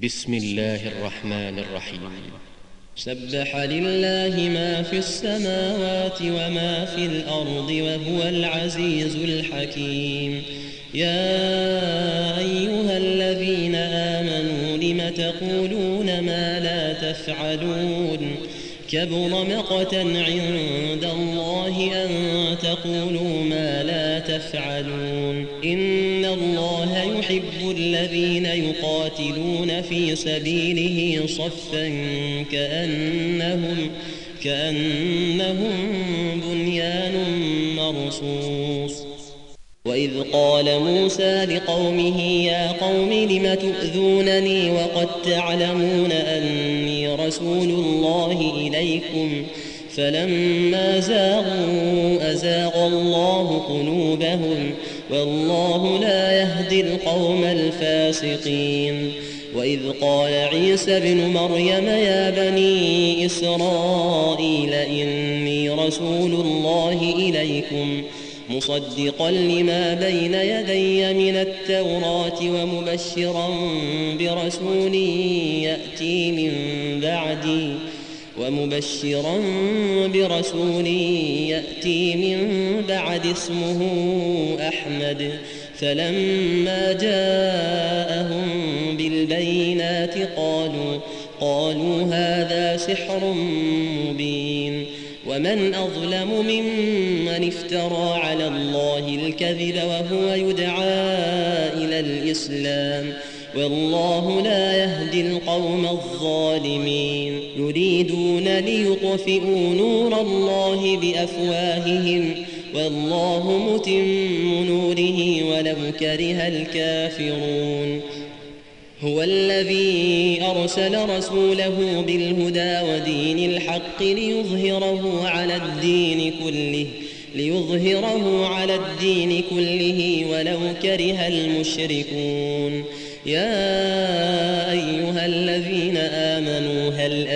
بسم الله الرحمن الرحيم. سبح لله ما في السماوات وما في الأرض وهو العزيز الحكيم. يا أيها الذين آمنوا لم تقولون ما لا تفعلون كبر مقتا عند الله أن تقولوا ما لا تفعلون. إن الله يحب الذين يقاتلون في سبيله صفا كأنهم بنيان مرصوص. وإذ قال موسى لقومه يا قوم لم تؤذونني وقد تعلمون أني رسول الله إليكم فلما زاغوا أزاغ الله قلوبهم والله لا يهدي القوم الفاسقين. وإذ قال عيسى ابن مريم يا بني إسرائيل إني رسول الله إليكم مصدقا لما بين يدي من التوراة ومبشرا برسول يأتي من بعد اسمه أحمد. فلما جاءهم بالبينات قالوا هذا سحر مبين. ومن أظلم ممن افترى على الله الكذب وهو يدعى إلى الإسلام والله لا يهدي القوم الظالمين. يريدون ليطفئوا نور الله بأفواههم والله متم نوره ولو كره الكافرون. هو الذي أرسل رسوله بالهدى ودين الحق ليظهره على الدين كله ولو كره المشركون. يا أيها الذين آمنوا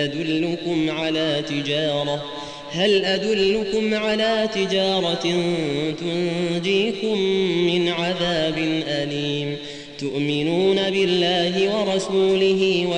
هل أدلكم على تجارة تنجيكم من عذاب أليم تؤمنون بالله ورسوله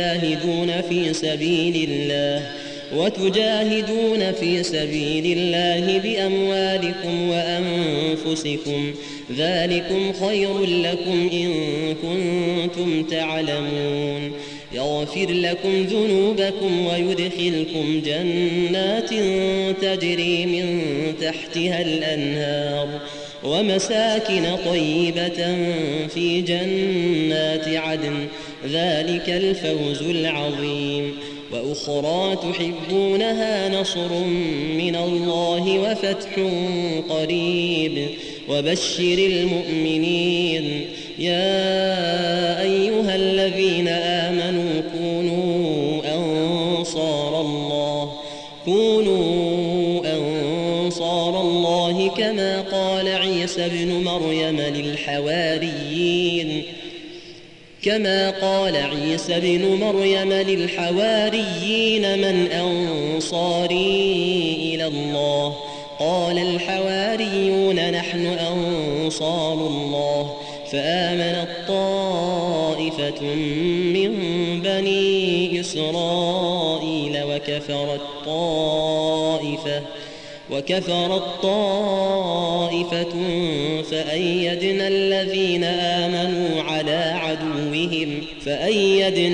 وتجاهدون في سبيل الله بأموالكم وأنفسكم ذلكم خير لكم إن كنتم تعلمون. يغفر لكم ذنوبكم ويدخلكم جنات تجري من تحتها الأنهار ومساكن طيبة في جنات عدن ذلك الفوز العظيم. وأخرى تحبونها نصر من الله وفتح قريب وبشر المؤمنين. يا أيها الذين آمنوا كونوا أنصار الله كما قال عيسى ابن مريم للحواريين من أنصاري إلى الله قال الحواريون نحن أنصار الله. فآمنت طائفة من بني إسرائيل وكفرت طائفة فأيدنا الذين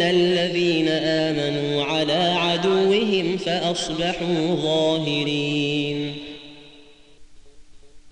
آمنوا على عدوهم فأصبحوا ظاهرين.